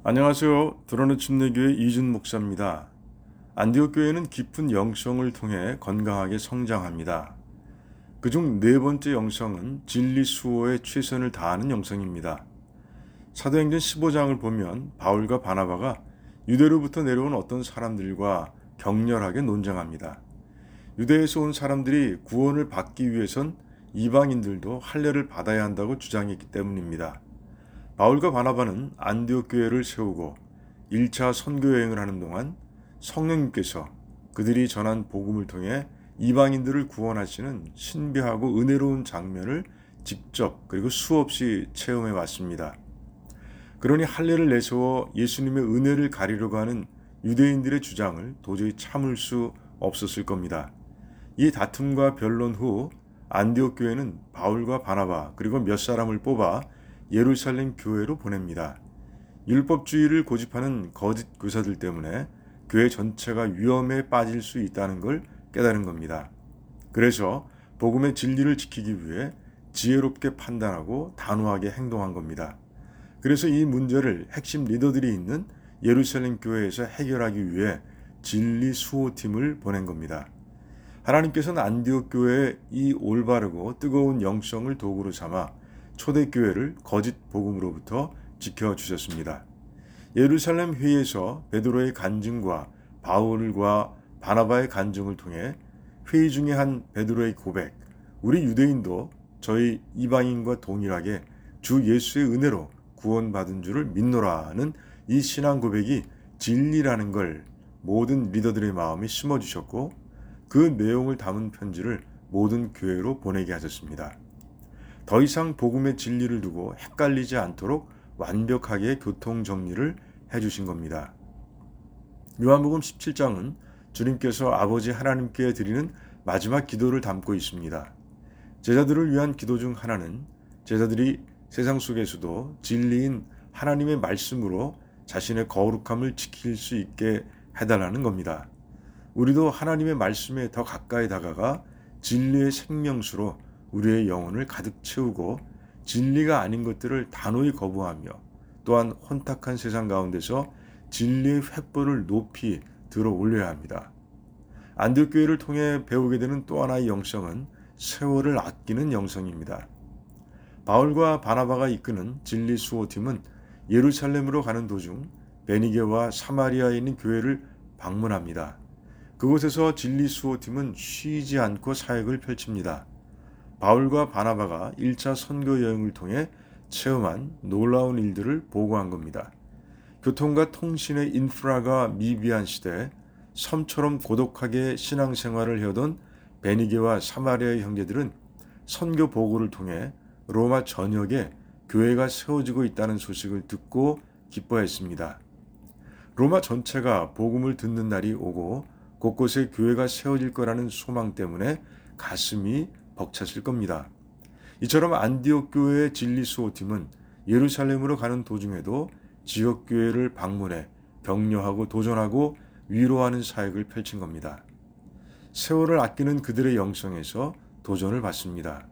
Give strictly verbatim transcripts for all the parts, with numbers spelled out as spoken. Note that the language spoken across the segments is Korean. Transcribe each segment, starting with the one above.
안녕하세요. 드러는 침례교회 이준 목사입니다. 안디옥 교회는 깊은 영성을 통해 건강하게 성장합니다. 그중 네 번째 영성은 진리 수호에 최선을 다하는 영성입니다. 사도행전 십오 장을 보면 바울과 바나바가 유대로부터 내려온 어떤 사람들과 격렬하게 논쟁합니다. 유대에서 온 사람들이 구원을 받기 위해선 이방인들도 할례를 받아야 한다고 주장했기 때문입니다. 바울과 바나바는 안디옥 교회를 세우고 일 차 선교 여행을 하는 동안 성령님께서 그들이 전한 복음을 통해 이방인들을 구원하시는 신비하고 은혜로운 장면을 직접 그리고 수없이 체험해 왔습니다. 그러니 할례를 내세워 예수님의 은혜를 가리려고 하는 유대인들의 주장을 도저히 참을 수 없었을 겁니다. 이 다툼과 변론 후 안디옥 교회는 바울과 바나바 그리고 몇 사람을 뽑아 예루살렘 교회로 보냅니다. 율법주의를 고집하는 거짓 교사들 때문에 교회 전체가 위험에 빠질 수 있다는 걸 깨달은 겁니다. 그래서 복음의 진리를 지키기 위해 지혜롭게 판단하고 단호하게 행동한 겁니다. 그래서 이 문제를 핵심 리더들이 있는 예루살렘 교회에서 해결하기 위해 진리 수호팀을 보낸 겁니다. 하나님께서는 안디옥 교회의 이 올바르고 뜨거운 영성을 도구로 삼아 초대교회를 거짓 복음으로부터 지켜주셨습니다. 예루살렘 회의에서 베드로의 간증과 바울과 바나바의 간증을 통해 회의 중에 한 베드로의 고백, 우리 유대인도 저희 이방인과 동일하게 주 예수의 은혜로 구원받은 줄을 믿노라는 이 신앙 고백이 진리라는 걸 모든 리더들의 마음에 심어주셨고 그 내용을 담은 편지를 모든 교회로 보내게 하셨습니다. 더 이상 복음의 진리를 두고 헷갈리지 않도록 완벽하게 교통 정리를 해주신 겁니다. 요한복음 십칠 장은 주님께서 아버지 하나님께 드리는 마지막 기도를 담고 있습니다. 제자들을 위한 기도 중 하나는 제자들이 세상 속에서도 진리인 하나님의 말씀으로 자신의 거룩함을 지킬 수 있게 해달라는 겁니다. 우리도 하나님의 말씀에 더 가까이 다가가 진리의 생명수로 우리의 영혼을 가득 채우고 진리가 아닌 것들을 단호히 거부하며 또한 혼탁한 세상 가운데서 진리의 횃불을 높이 들어 올려야 합니다. 안디옥 교회를 통해 배우게 되는 또 하나의 영성은 세월을 아끼는 영성입니다. 바울과 바나바가 이끄는 진리 수호팀은 예루살렘으로 가는 도중 베니게와 사마리아에 있는 교회를 방문합니다. 그곳에서 진리 수호팀은 쉬지 않고 사역을 펼칩니다. 바울과 바나바가 일 차 선교 여행을 통해 체험한 놀라운 일들을 보고한 겁니다. 교통과 통신의 인프라가 미비한 시대에 섬처럼 고독하게 신앙생활을 해오던 베니게와 사마리아의 형제들은 선교 보고를 통해 로마 전역에 교회가 세워지고 있다는 소식을 듣고 기뻐했습니다. 로마 전체가 복음을 듣는 날이 오고 곳곳에 교회가 세워질 거라는 소망 때문에 가슴이 벅찼을 겁니다. 이처럼 안디옥 교회의 진리 수호팀은 예루살렘으로 가는 도중에도 지역 교회를 방문해 격려하고 도전하고 위로하는 사역을 펼친 겁니다. 세월을 아끼는 그들의 영성에서 도전을 받습니다.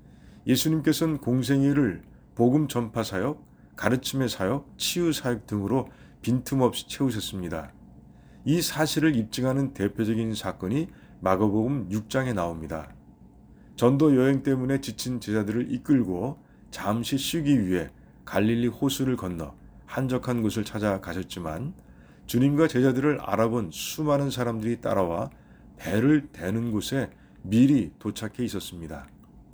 예수님께서는 공생애를 복음 전파 사역, 가르침의 사역, 치유 사역 등으로 빈틈없이 채우셨습니다. 이 사실을 입증하는 대표적인 사건이 마가복음 육 장에 나옵니다. 전도 여행 때문에 지친 제자들을 이끌고 잠시 쉬기 위해 갈릴리 호수를 건너 한적한 곳을 찾아가셨지만 주님과 제자들을 알아본 수많은 사람들이 따라와 배를 대는 곳에 미리 도착해 있었습니다.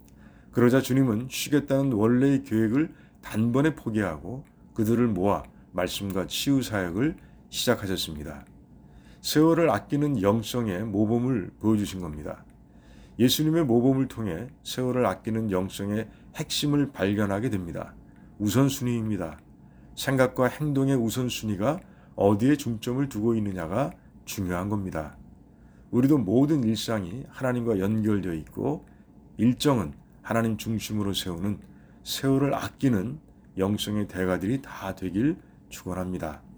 그러자 주님은 쉬겠다는 원래의 계획을 단번에 포기하고 그들을 모아 말씀과 치유 사역을 시작하셨습니다. 세월을 아끼는 영성의 모범을 보여주신 겁니다. 예수님의 모범을 통해 세월을 아끼는 영성의 핵심을 발견하게 됩니다. 우선순위입니다. 생각과 행동의 우선순위가 어디에 중점을 두고 있느냐가 중요한 겁니다. 우리도 모든 일상이 하나님과 연결되어 있고 일정은 하나님 중심으로 세우는 세월을 아끼는 영성의 대가들이 다 되길 축원합니다.